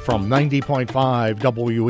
From 90.5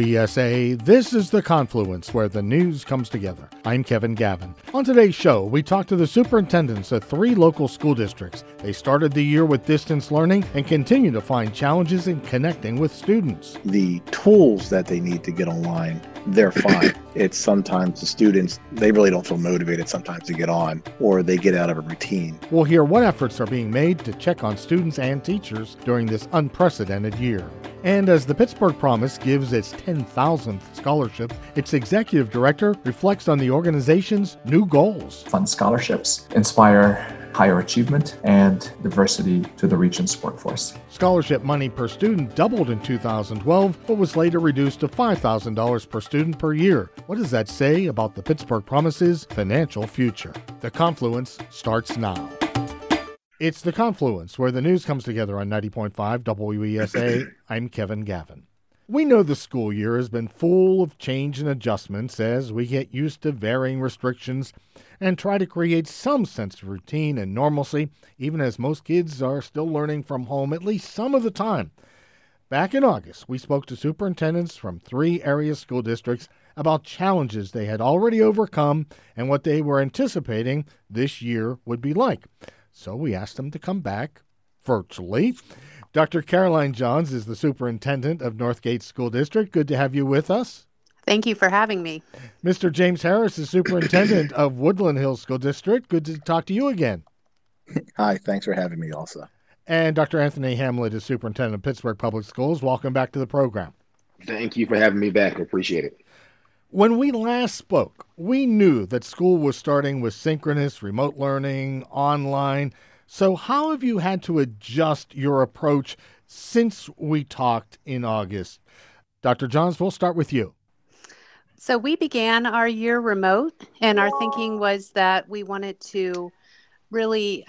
WESA, this is The Confluence, where the news comes together. I'm Kevin Gavin. On today's show, we talk to the superintendents of 3 local school districts. They started the year with distance learning and continue to find challenges in connecting with students. The tools that they need to get online, they're fine. It's sometimes the students, they really don't feel motivated sometimes to get on, or they get out of a routine. We'll hear what efforts are being made to check on students and teachers during this unprecedented year. And as the Pittsburgh Promise gives its 10,000th scholarship, its executive director reflects on the organization's new goals. Fund scholarships, inspire higher achievement and diversity to the region's workforce. Scholarship money per student doubled in 2012, but was later reduced to $5,000 per student per year. What does that say about the Pittsburgh Promise's financial future? The Confluence starts now. It's The Confluence, where the news comes together on 90.5 WESA. I'm Kevin Gavin. We know the school year has been full of change and adjustments as we get used to varying restrictions and try to create some sense of routine and normalcy, even as most kids are still learning from home at least some of the time. Back in August, we spoke to superintendents from 3 area school districts about challenges they had already overcome and what they were anticipating this year would be like. So we asked them to come back virtually. Dr. Caroline Johns is the superintendent of Northgate School District. Good to have you with us. Thank you for having me. Mr. James Harris is superintendent of Woodland Hills School District. Good to talk to you again. Hi, thanks for having me also. And Dr. Anthony Hamlet is superintendent of Pittsburgh Public Schools. Welcome back to the program. Thank you for having me back. I appreciate it. When we last spoke, we knew that school was starting with synchronous, remote learning, online. So how have you had to adjust your approach since we talked in August? Dr. Johns, we'll start with you. So we began our year remote, and our thinking was that we wanted to really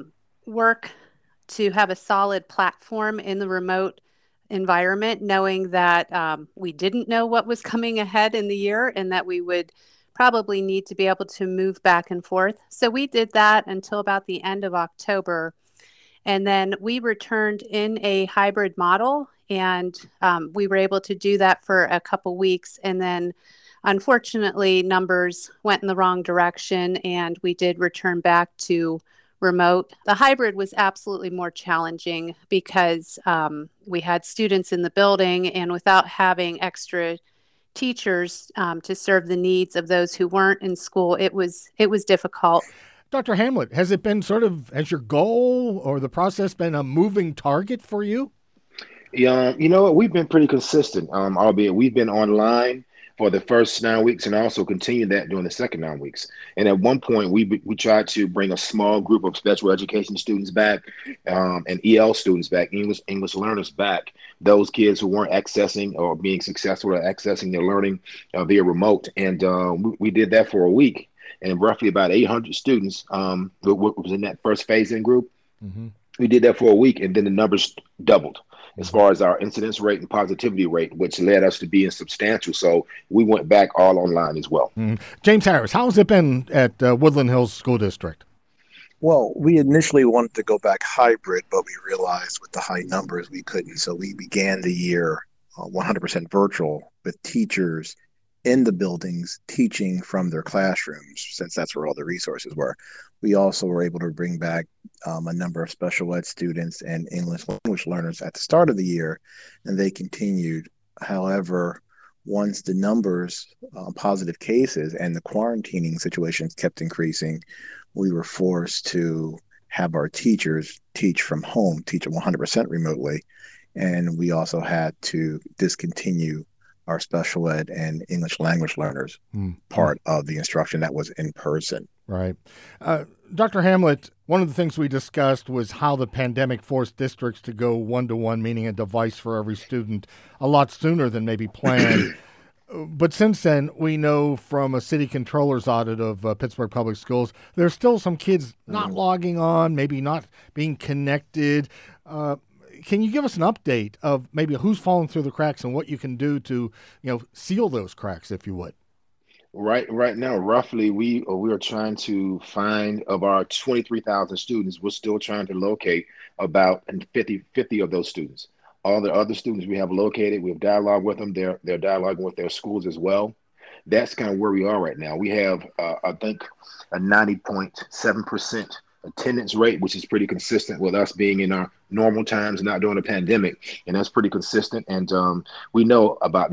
work to have a solid platform in the remote environment, knowing that we didn't know what was coming ahead in the year and that we would probably need to be able to move back and forth. So we did that until about the end of October. And then we returned in a hybrid model, and we were able to do that for a couple weeks. And then unfortunately, numbers went in the wrong direction, and we did return back to remote. The hybrid was absolutely more challenging because we had students in the building, and without having extra teachers to serve the needs of those who weren't in school, it was difficult. Dr. Hamlet, has it been has your goal or the process been a moving target for you? Yeah, you know what? We've been pretty consistent, albeit we've been online for the first 9 weeks and also continued that during the second 9 weeks. And at one point, we tried to bring a small group of special education students back and EL students back, English learners back, those kids who weren't accessing or being successful at accessing their learning via remote. And we did that for a week. And roughly about 800 students was in that first phase-in group. Mm-hmm. We did that for a week, and then the numbers doubled as far as our incidence rate and positivity rate, which led us to being substantial. So we went back all online as well. Mm-hmm. James Harris, how has it been at Woodland Hills School District? Well, we initially wanted to go back hybrid, but we realized with the high numbers we couldn't. So we began the year 100% virtual with teachers in the buildings teaching from their classrooms, since that's where all the resources were. We also were able to bring back a number of special ed students and English language learners at the start of the year, and they continued. However, once the numbers, positive cases, and the quarantining situations kept increasing, we were forced to have our teachers teach from home, teach 100% remotely, and we also had to discontinue our special ed and English language learners part of the instruction that was in person. Right. Dr. Hamlet, one of the things we discussed was how the pandemic forced districts to go one-to-one, meaning a device for every student, a lot sooner than maybe planned. But since then, we know from a city controller's audit of Pittsburgh Public Schools, there's still some kids not logging on, maybe not being connected. Can you give us an update of maybe who's fallen through the cracks and what you can do to, seal those cracks, if you would? Right now, roughly, we are trying to find, of our 23,000 students, we're still trying to locate about 50 of those students. all the other students we have located. We have dialogue with them. They're dialoguing with their schools as well. That's kind of where we are right now. We have, I think, a 90.7% attendance rate, which is pretty consistent with us being in our normal times, not during a pandemic. And that's pretty consistent. And we know about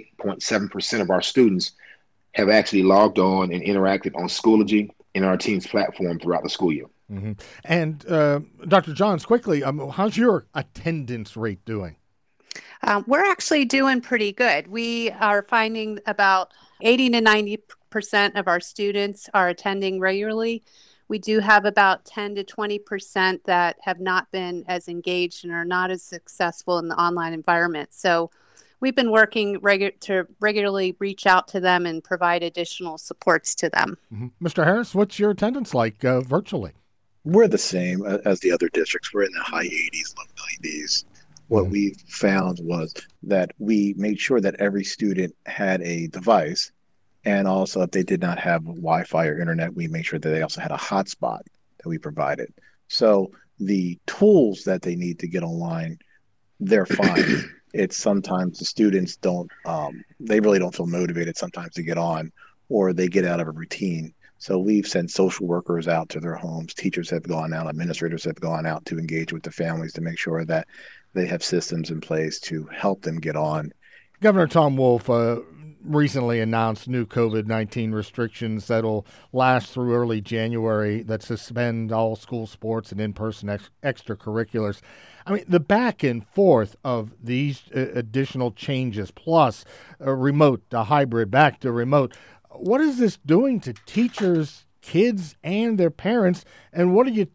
98.7% of our students have actually logged on and interacted on Schoology in our team's platform throughout the school year. Mm-hmm. And Dr. Johns, quickly, how's your attendance rate doing? We're actually doing pretty good. We are finding about 80 to 90% of our students are attending regularly. We do have about 10 to 20% that have not been as engaged and are not as successful in the online environment. So we've been working to regularly reach out to them and provide additional supports to them. Mm-hmm. Mr. Harris, what's your attendance like virtually? We're the same as the other districts. We're in the high 80s, low 90s. What we found was that we made sure that every student had a device. And also, if they did not have Wi-Fi or internet, we made sure that they also had a hotspot that we provided. So the tools that they need to get online, they're fine. It's sometimes the students don't, they really don't feel motivated sometimes to get on, or they get out of a routine. So we've sent social workers out to their homes. Teachers have gone out, administrators have gone out to engage with the families to make sure that they have systems in place to help them get on. Governor Tom Wolf recently announced new COVID-19 restrictions that'll last through early January that suspend all school sports and in-person extracurriculars. I mean, the back and forth of these additional changes, plus remote to hybrid, back to remote, what is this doing to teachers, kids, and their parents? And what are they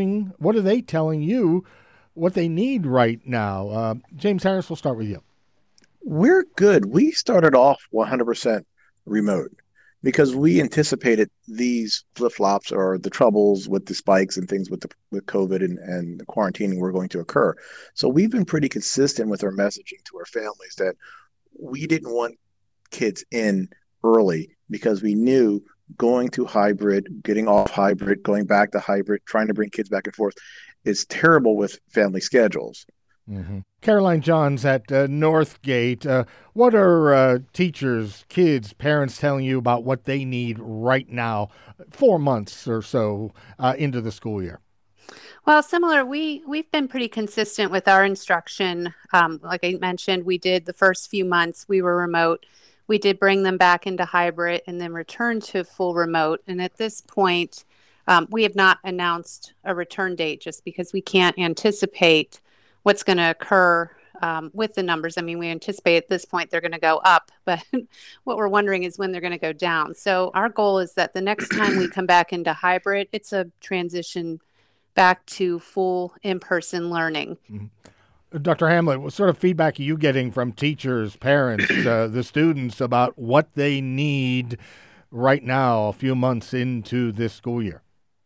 telling you what they need right now? James Harris, we'll start with you. We're good. We started off 100% remote because we anticipated these flip-flops or the troubles with the spikes and things with COVID and the quarantining were going to occur. So we've been pretty consistent with our messaging to our families that we didn't want kids in early because we knew going to hybrid, getting off hybrid, going back to hybrid, trying to bring kids back and forth is terrible with family schedules. Mm-hmm. Caroline Johns at Northgate, what are teachers, kids, parents telling you about what they need right now, 4 months or so into the school year? Well, similar, we've been pretty consistent with our instruction. Like I mentioned, we did the first few months, we were remote. We did bring them back into hybrid and then return to full remote. And at this point, we have not announced a return date just because we can't anticipate what's going to occur with the numbers. I mean, we anticipate at this point they're going to go up, but what we're wondering is when they're going to go down. So our goal is that the next time we come back into hybrid, it's a transition back to full in-person learning. Mm-hmm. Dr. Hamlet, what sort of feedback are you getting from teachers, parents, the students about what they need right now, a few months into this school year?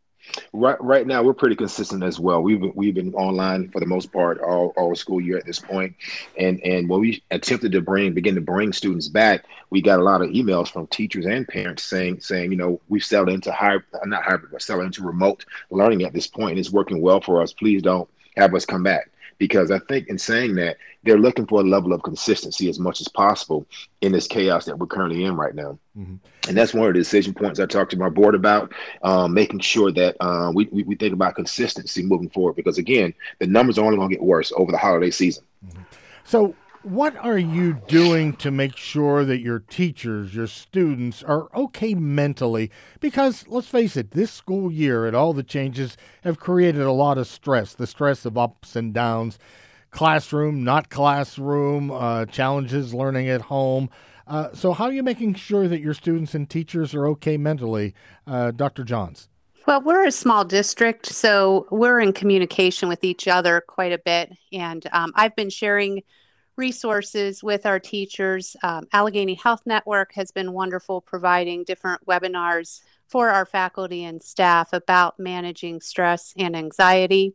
Right now, we're pretty consistent as well. We've been online for the most part all school year at this point, and when we attempted to begin to bring students back, we got a lot of emails from teachers and parents saying we've settled into settled into remote learning at this point, and it's working well for us. Please don't have us come back. Because I think in saying that, they're looking for a level of consistency as much as possible in this chaos that we're currently in right now. Mm-hmm. And that's one of the decision points I talked to my board about, making sure that we think about consistency moving forward. Because, again, the numbers are only going to get worse over the holiday season. Mm-hmm. So what are you doing to make sure that your teachers, your students are okay mentally? Because let's face it, this school year and all the changes have created a lot of stress, the stress of ups and downs, classroom, not classroom, challenges learning at home. So how are you making sure that your students and teachers are okay mentally, Dr. Johns? Well, we're a small district, so we're in communication with each other quite a bit. And I've been sharing resources with our teachers. Allegheny Health Network has been wonderful, providing different webinars for our faculty and staff about managing stress and anxiety.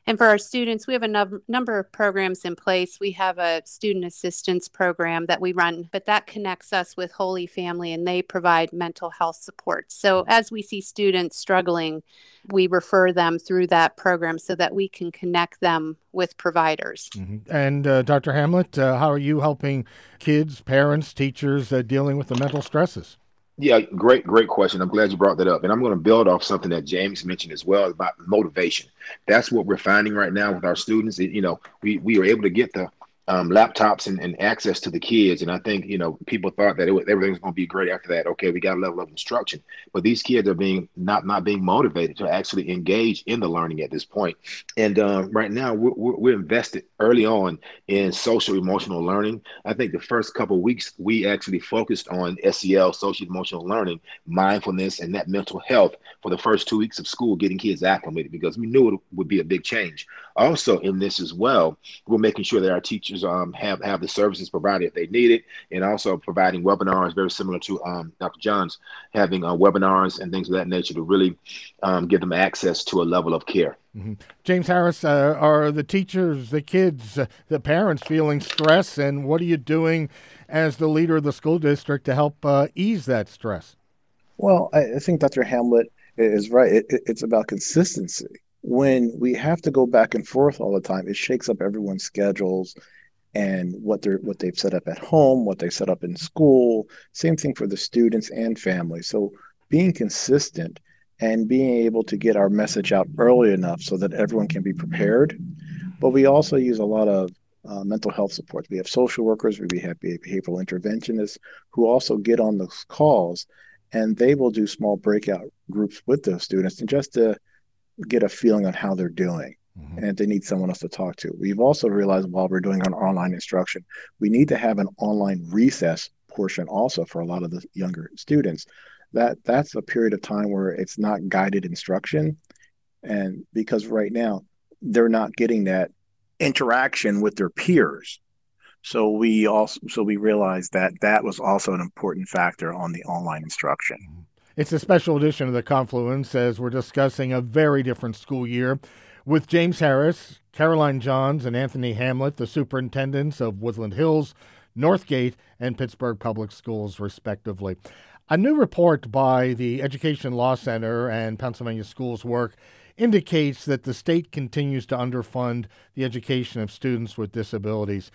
And for our students, we have a number of programs in place. We have a student assistance program that we run, but that connects us with Holy Family, and they provide mental health support. So as we see students struggling, we refer them through that program so that we can connect them with providers. Mm-hmm. And Dr. Hamlet, how are you helping kids, parents, teachers dealing with the mental stresses? Yeah, great question. I'm glad you brought that up. And I'm going to build off something that James mentioned as well about motivation. That's what we're finding right now with our students. We are able to get the laptops and access to the kids. And I think, people thought that everything was going to be great after that. Okay, we got a level of instruction. But these kids are being not being motivated to actually engage in the learning at this point. And right now, we're invested early on in social emotional learning. I think the first couple of weeks, we actually focused on SEL, social emotional learning, mindfulness, and that mental health for the first 2 weeks of school, getting kids acclimated because we knew it would be a big change. Also in this as well, we're making sure that our teachers have the services provided if they need it, and also providing webinars very similar to Dr. John's, having webinars and things of that nature to really give them access to a level of care. Mm-hmm. James Harris, are the teachers, the kids, the parents feeling stress, and what are you doing as the leader of the school district to help ease that stress? Well, I think Dr. Hamlet is right. It's about consistency. When we have to go back and forth all the time, it shakes up everyone's schedules and what they've set up at home, what they set up in school. Same thing for the students and families. So being consistent and being able to get our message out early enough so that everyone can be prepared. But we also use a lot of mental health support. We have social workers, we have behavioral interventionists who also get on those calls, and they will do small breakout groups with those students and just to get a feeling on how they're doing. Mm-hmm. And if they need someone else to talk to. We've also realized while we're doing our online instruction, we need to have an online recess portion also for a lot of the younger students. That's a period of time where it's not guided instruction. And because right now they're not getting that interaction with their peers. So we realized that was also an important factor on the online instruction. It's a special edition of the Confluence as we're discussing a very different school year with James Harris, Caroline Johns, and Anthony Hamlet, the superintendents of Woodland Hills, Northgate, and Pittsburgh Public Schools, respectively. A new report by the Education Law Center and Pennsylvania Schools Work indicates that the state continues to underfund the education of students with disabilities.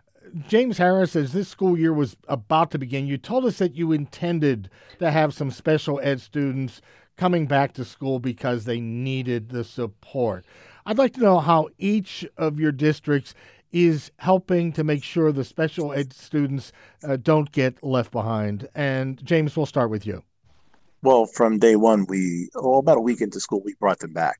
James Harris, as this school year was about to begin, you told us that you intended to have some special ed students coming back to school because they needed the support. I'd like to know how each of your districts is helping to make sure the special ed students don't get left behind. And James, we'll start with you. Well, from day one, about a week into school, we brought them back.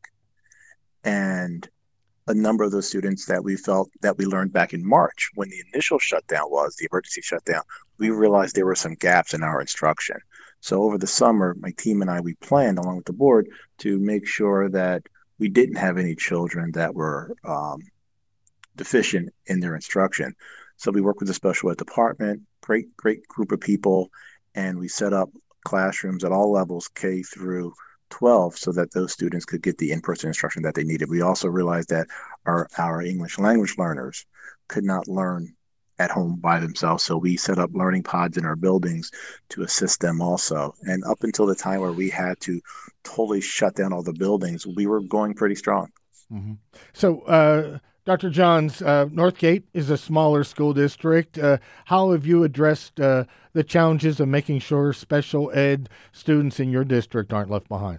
And a number of those students that we felt that we learned back in March when the initial shutdown was, the emergency shutdown, we realized there were some gaps in our instruction. So over the summer, my team and I, we planned along with the board to make sure that we didn't have any children that were deficient in their instruction. So we worked with the special ed department, great group of people, and we set up classrooms at all levels, K through 12, so that those students could get the in-person instruction that they needed. We also realized that our English language learners could not learn at home by themselves, so we set up learning pods in our buildings to assist them also. And up until the time where we had to totally shut down all the buildings, we were going pretty strong. Mm-hmm. So, Dr. Johns, Northgate is a smaller school district. How have you addressed the challenges of making sure special ed students in your district aren't left behind?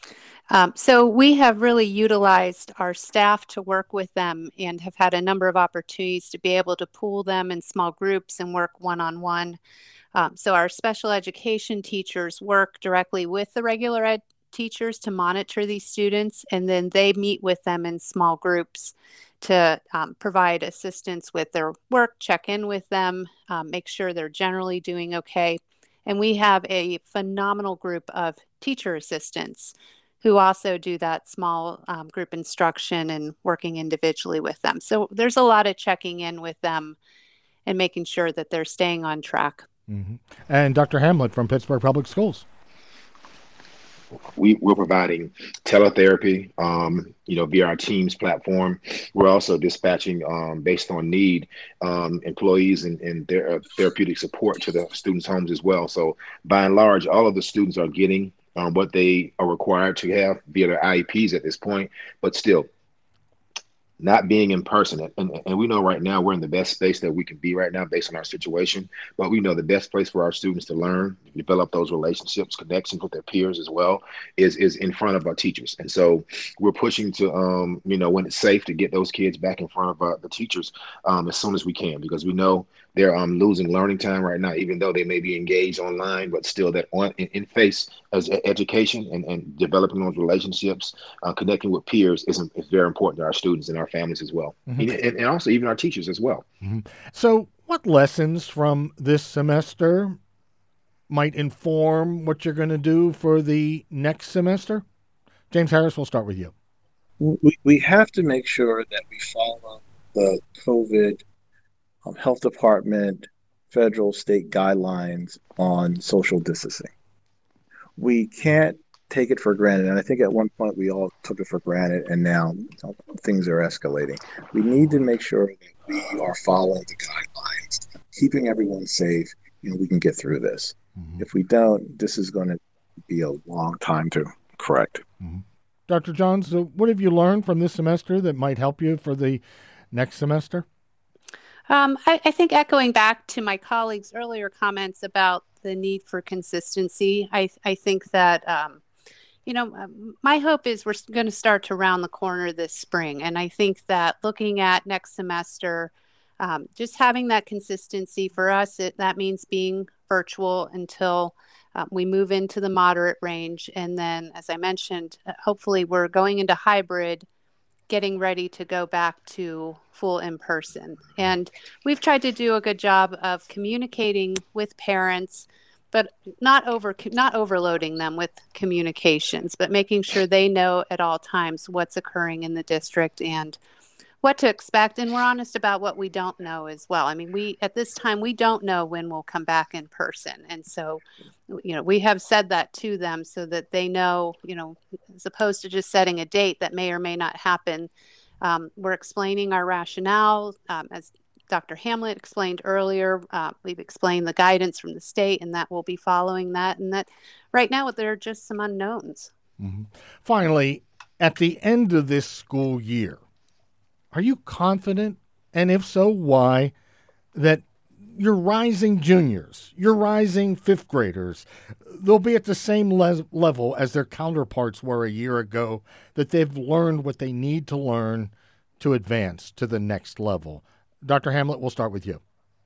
So we have really utilized our staff to work with them and have had a number of opportunities to be able to pool them in small groups and work one-on-one. So our special education teachers work directly with the regular ed teachers to monitor these students, and then they meet with them in small groups to provide assistance with their work, check in with them, make sure they're generally doing okay. And we have a phenomenal group of teacher assistants who also do that small group instruction and working individually with them. So there's a lot of checking in with them and making sure that they're staying on track. Mm-hmm. And Dr. Hamlet from Pittsburgh Public Schools. we're providing teletherapy, via our Teams platform. We're also dispatching, based on need, employees and their therapeutic support to the students' homes as well. So by and large, all of the students are getting what they are required to have via their IEPs at this point, but still not being in person. And we know right now we're in the best space that we can be right now based on our situation. But we know the best place for our students to learn, develop those relationships, connections with their peers as well, is in front of our teachers. And so we're pushing to, when it's safe, to get those kids back in front of the teachers as soon as we can, because we know they're losing learning time right now, even though they may be engaged online, but still that in face as education and developing those relationships, connecting with peers is very important to our students and our families as well. Mm-hmm. And also even our teachers as well. Mm-hmm. So what lessons from this semester might inform what you're going to do for the next semester? James Harris, we'll start with you. We have to make sure that we follow the COVID health department, federal, state guidelines on social distancing. We can't take it for granted. And I think at one point we all took it for granted, and now things are escalating. We need to make sure that we are following the guidelines, keeping everyone safe, and we can get through this. Mm-hmm. If we don't, this is going to be a long time to correct. Mm-hmm. Dr. Johns, what have you learned from this semester that might help you for the next semester? I think echoing back to my colleagues' earlier comments about the need for consistency, I think that, my hope is we're going to start to round the corner this spring. And I think that looking at next semester, just having that consistency for us, that means being virtual until we move into the moderate range. And then, as I mentioned, hopefully we're going into hybrid, getting ready to go back to full in person. And we've tried to do a good job of communicating with parents, but not overloading them with communications, but making sure they know at all times what's occurring in the district and what to expect. And we're honest about what we don't know as well. I mean, at this time, we don't know when we'll come back in person. And so, we have said that to them so that they know, as opposed to just setting a date that may or may not happen. We're explaining our rationale. As Dr. Hamlet explained earlier, we've explained the guidance from the state, and that we'll be following that. And that right now, there are just some unknowns. Mm-hmm. Finally, at the end of this school year, are you confident, and if so, why, that your rising juniors, your rising fifth graders, they'll be at the same level as their counterparts were a year ago, that they've learned what they need to learn to advance to the next level? Dr. Hamlet, we'll start with you.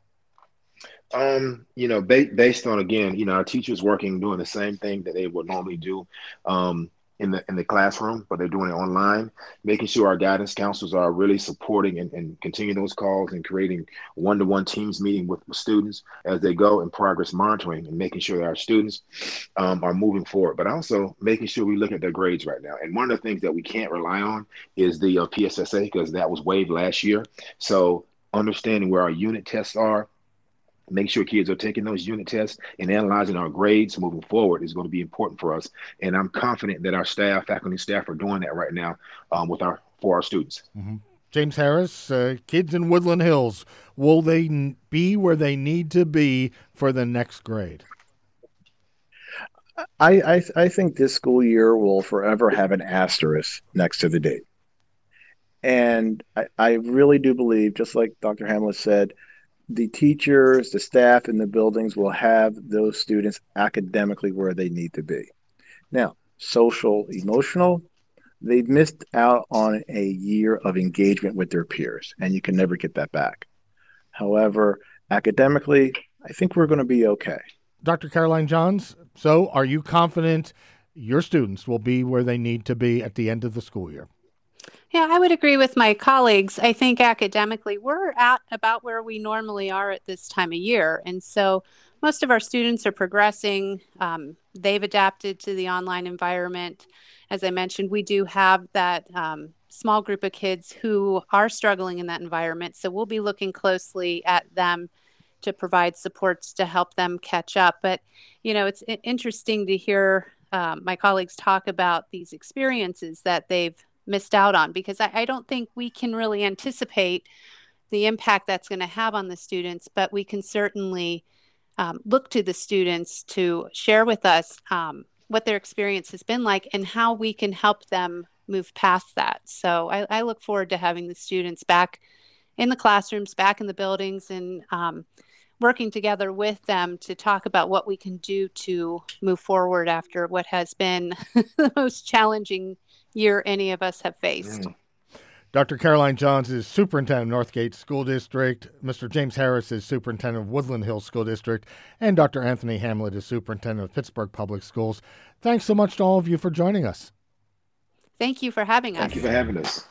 Based on, again, our teachers doing the same thing that they would normally do in the classroom, but they're doing it online, making sure our guidance counselors are really supporting and continuing those calls and creating one-to-one teams meeting with students as they go, and progress monitoring and making sure that our students are moving forward, but also making sure we look at their grades right now. And one of the things that we can't rely on is the PSSA, because that was waived last year. So understanding where our unit tests are, make sure kids are taking those unit tests and analyzing our grades moving forward is going to be important for us. And I'm confident that our faculty and staff are doing that right now for our students. Mm-hmm. James Harris, kids in Woodland Hills, will they be where they need to be for the next grade? I think this school year will forever have an asterisk next to the date. And I really do believe, just like Dr. Hamlet said, the teachers, the staff in the buildings will have those students academically where they need to be. Now, social, emotional, they've missed out on a year of engagement with their peers, and you can never get that back. However, academically, I think we're going to be okay. Dr. Caroline Johns, so are you confident your students will be where they need to be at the end of the school year? Yeah, I would agree with my colleagues. I think academically, we're at about where we normally are at this time of year. And so most of our students are progressing. They've adapted to the online environment. As I mentioned, we do have that small group of kids who are struggling in that environment. So we'll be looking closely at them to provide supports to help them catch up. But, it's interesting to hear my colleagues talk about these experiences that they've missed out on, because I don't think we can really anticipate the impact that's going to have on the students, but we can certainly look to the students to share with us what their experience has been like and how we can help them move past that. So I look forward to having the students back in the classrooms, back in the buildings, and working together with them to talk about what we can do to move forward after what has been the most challenging year any of us have faced. Dr. Caroline Johns is superintendent of Northgate School District. Mr. James Harris is superintendent of Woodland Hills School District. And Dr. Anthony Hamlet is superintendent of Pittsburgh Public Schools. Thanks so much to all of you for joining us. Thank you for having us. Thank you for having us.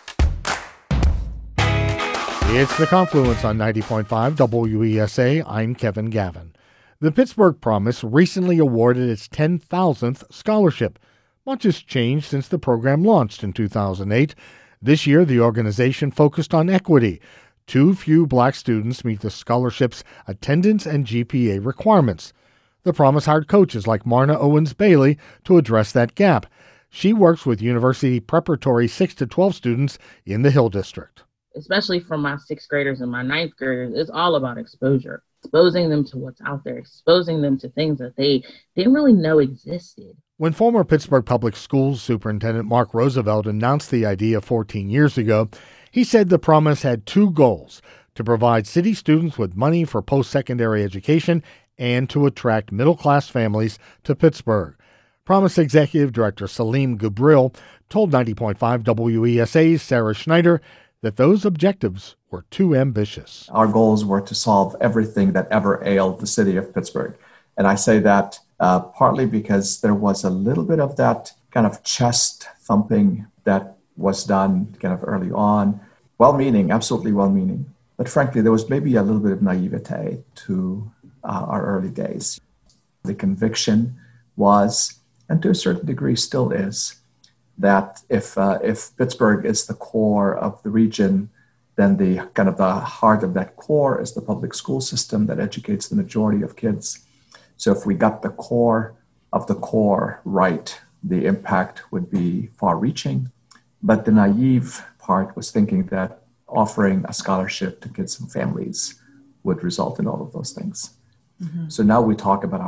It's The Confluence on 90.5 WESA. I'm Kevin Gavin. The Pittsburgh Promise recently awarded its 10,000th scholarship. Much has changed since the program launched in 2008. This year, the organization focused on equity. Too few black students meet the scholarship's attendance and GPA requirements. The Promise hired coaches like Marna Owens-Bailey to address that gap. She works with University Preparatory 6 to 12 students in the Hill District. Especially for my 6th graders and my 9th graders, it's all about exposure. Exposing them to what's out there, exposing them to things that they didn't really know existed. When former Pittsburgh Public Schools Superintendent Mark Roosevelt announced the idea 14 years ago, he said the Promise had 2 goals: to provide city students with money for post-secondary education and to attract middle-class families to Pittsburgh. Promise Executive Director Salim Gubril told 90.5 WESA's Sarah Schneider that those objectives were too ambitious. Our goals were to solve everything that ever ailed the city of Pittsburgh. And I say that partly because there was a little bit of that kind of chest thumping that was done kind of early on. Well-meaning, absolutely well-meaning. But frankly, there was maybe a little bit of naivete to our early days. The conviction was, and to a certain degree still is, that if Pittsburgh is the core of the region, then the kind of the heart of that core is the public school system that educates the majority of kids. So if we got the core of the core right, the impact would be far-reaching. But the naive part was thinking that offering a scholarship to kids and families would result in all of those things. Mm-hmm. So now we talk about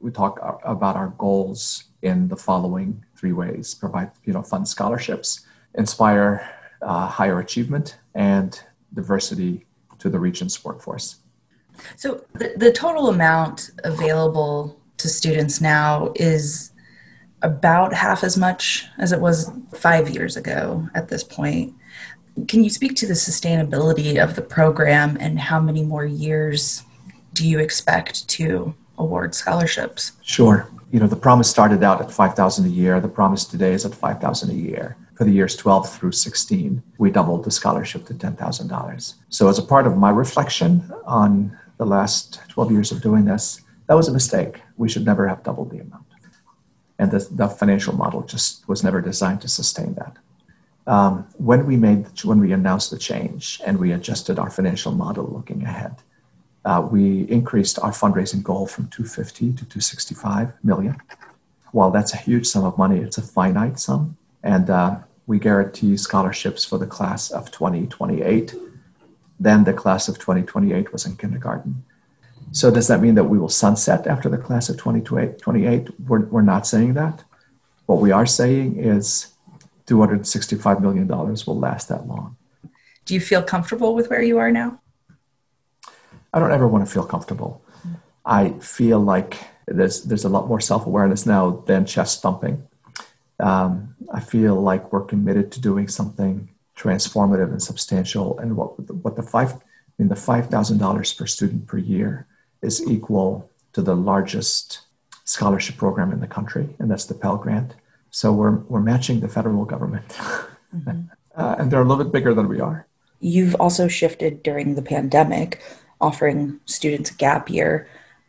our goals in the following 3 ways: provide, fund scholarships, inspire higher achievement, and diversity to the region's workforce. So the total amount available to students now is about half as much as it was 5 years ago at this point. Can you speak to the sustainability of the program and how many more years do you expect to award scholarships? Sure. The Promise started out at $5,000 a year. The Promise today is at $5,000 a year. For the years 12 through 16, we doubled the scholarship to $10,000. So as a part of my reflection on the last 12 years of doing this, that was a mistake. We should never have doubled the amount. And the financial model just was never designed to sustain that. When we announced the change and we adjusted our financial model looking ahead, we increased our fundraising goal from $250 to $265 million. While that's a huge sum of money, it's a finite sum. And we guarantee scholarships for the class of 2028. Then the class of 2028 was in kindergarten. So does that mean that we will sunset after the class of 2028? We're not saying that. What we are saying is $265 million will last that long. Do you feel comfortable with where you are now? I don't ever want to feel comfortable. I feel like there's a lot more self-awareness now than chest thumping. I feel like we're committed to doing something transformative and substantial. And what the $5,000 per student per year is equal to the largest scholarship program in the country, and that's the Pell Grant. So we're matching the federal government, mm-hmm. And they're a little bit bigger than we are. You've also shifted during the pandemic, offering students a gap year.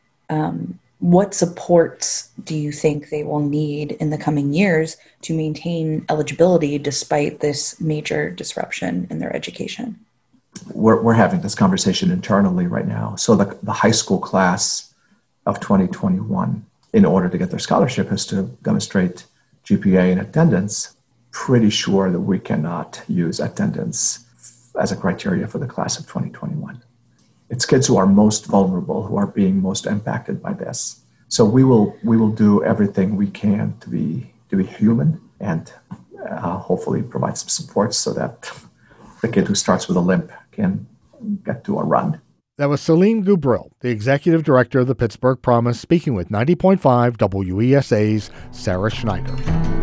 What supports do you think they will need in the coming years to maintain eligibility despite this major disruption in their education? We're having this conversation internally right now. So the high school class of 2021 in order to get their scholarship is to demonstrate GPA and attendance. Pretty sure that we cannot use attendance as a criteria for the class of 2021. It's kids who are most vulnerable, who are being most impacted by this. So we will do everything we can to be human and hopefully provide some support so that the kid who starts with a limp can get to a run. That was Salim Gubril, the executive director of the Pittsburgh Promise, speaking with 90.5 WESA's Sarah Schneider.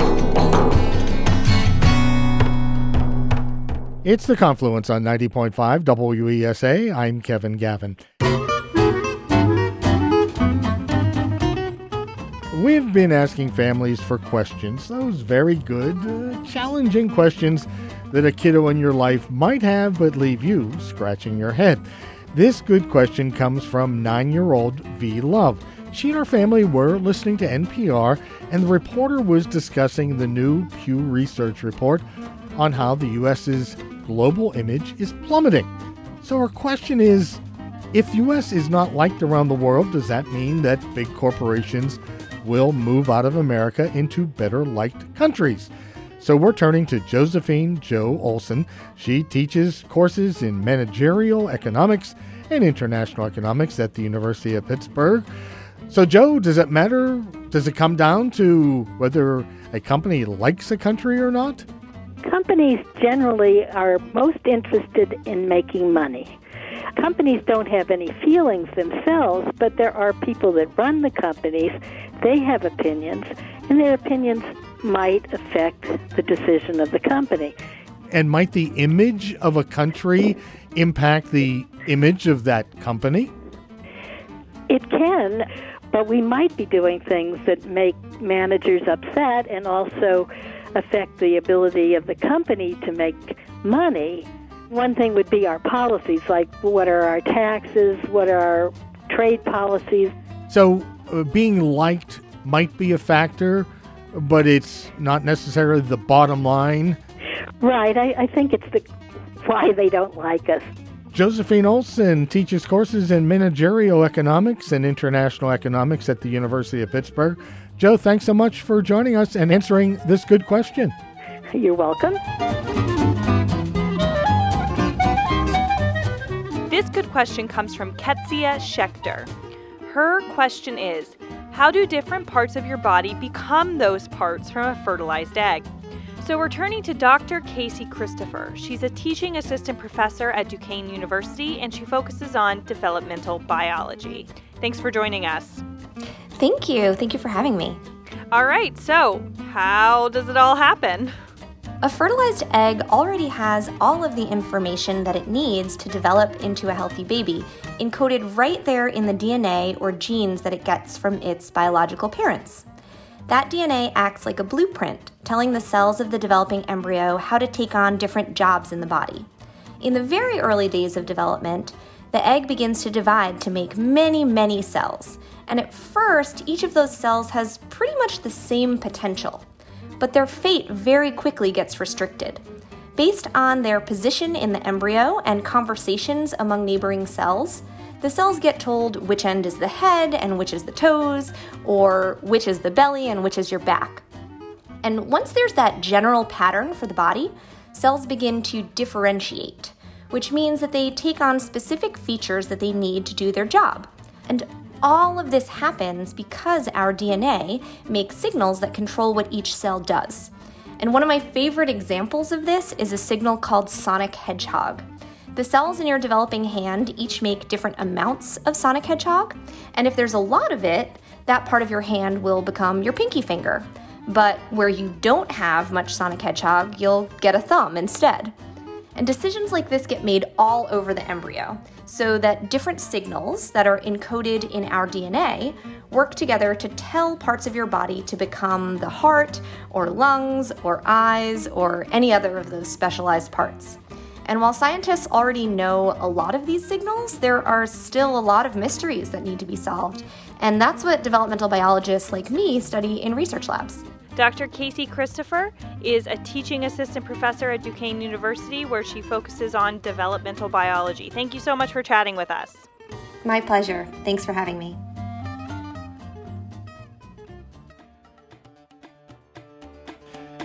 It's The Confluence on 90.5 WESA. I'm Kevin Gavin. We've been asking families for questions, those very good, challenging questions that a kiddo in your life might have but leave you scratching your head. This good question comes from 9-year-old V. Love. She and her family were listening to NPR, and the reporter was discussing the new Pew Research report on how the U.S.'s global image is plummeting. So her question is, if the U.S. is not liked around the world, does that mean that big corporations will move out of America into better liked countries? So we're turning to Josephine Jo Olson. She teaches courses in managerial economics and international economics at the University of Pittsburgh. So Joe, does it matter? Does it come down to whether a company likes a country or not? Companies generally are most interested in making money. Companies don't have any feelings themselves, but there are people that run the companies. They have opinions, and their opinions might affect the decision of the company. And might the image of a country impact the image of that company? It can, but we might be doing things that make managers upset and also affect the ability of the company to make money. One thing would be our policies, like what are our taxes, what are our trade policies. So being liked might be a factor, but it's not necessarily the bottom line. Right. I think it's why they don't like us. Josephine Olson teaches courses in managerial economics and international economics at the University of Pittsburgh. Joe, thanks so much for joining us and answering this good question. You're welcome. This good question comes from Ketsia Schechter. Her question is, how do different parts of your body become those parts from a fertilized egg? So we're turning to Dr. Casey Christopher. She's a teaching assistant professor at Duquesne University, and she focuses on developmental biology. Thanks for joining us. Thank you. Thank you for having me. All right, so how does it all happen? A fertilized egg already has all of the information that it needs to develop into a healthy baby, encoded right there in the DNA or genes that it gets from its biological parents. That DNA acts like a blueprint, telling the cells of the developing embryo how to take on different jobs in the body. In the very early days of development, the egg begins to divide to make many, many cells. And at first, each of those cells has pretty much the same potential. But their fate very quickly gets restricted. Based on their position in the embryo and conversations among neighboring cells, the cells get told which end is the head and which is the toes, or which is the belly and which is your back. And once there's that general pattern for the body, cells begin to differentiate, which means that they take on specific features that they need to do their job. And all of this happens because our DNA makes signals that control what each cell does. And one of my favorite examples of this is a signal called sonic hedgehog. The cells in your developing hand each make different amounts of sonic hedgehog, and if there's a lot of it, that part of your hand will become your pinky finger. But where you don't have much sonic hedgehog, you'll get a thumb instead. And decisions like this get made all over the embryo, so that different signals that are encoded in our DNA work together to tell parts of your body to become the heart, or lungs, or eyes, or any other of those specialized parts. And while scientists already know a lot of these signals, there are still a lot of mysteries that need to be solved. And that's what developmental biologists like me study in research labs. Dr. Casey Christopher is a teaching assistant professor at Duquesne University, where she focuses on developmental biology. Thank you so much for chatting with us. My pleasure. Thanks for having me.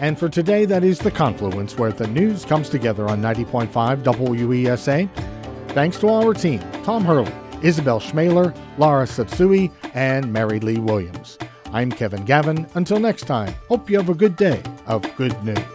And for today, that is The Confluence, where the news comes together on 90.5 WESA. Thanks to our team, Tom Hurley, Isabel Schmaler, Laura Satsui, and Mary Lee Williams. I'm Kevin Gavin. Until next time, hope you have a good day of good news.